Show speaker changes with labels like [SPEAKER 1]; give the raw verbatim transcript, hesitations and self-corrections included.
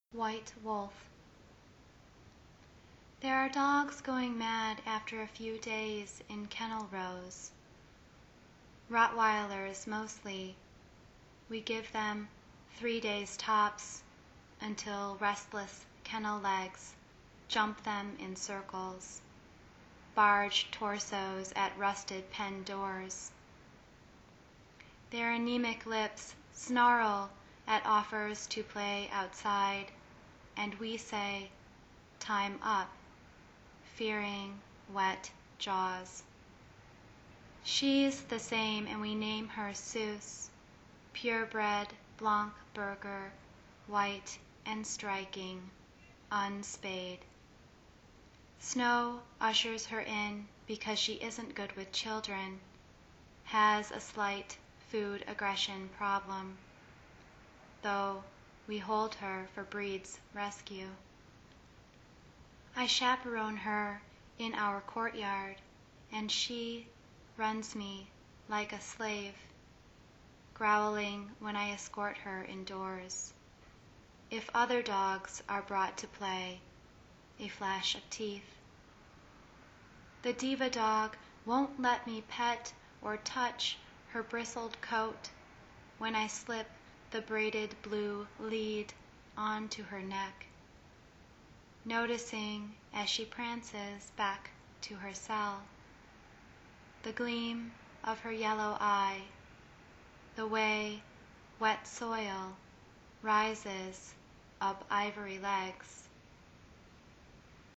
[SPEAKER 1] White Wolf. There are dogs going mad after a few days in kennel rows. Rottweilers mostly. We give them three days tops until restless kennel legs jump them in circles, barge torsos at rusted pen doors. Their anemic lips snarl at offers to play outside, and we say, "Time up," fearing wet jaws. She's the same, and we name her Seuss, purebred Blanc Burger, white and striking, unspayed. Snow ushers her in because she isn't good with children, has a slight food aggression problem, though we hold her for Breed's rescue. I chaperone her in our courtyard, and she runs me like a slave, growling when I escort her indoors. If other dogs are brought to play, a flash of teeth. The diva dog won't let me pet or touch her bristled coat when I slip the braided blue lead onto her neck, noticing as she prances back to her cell the gleam of her yellow eye, the way wet soil rises up ivory legs.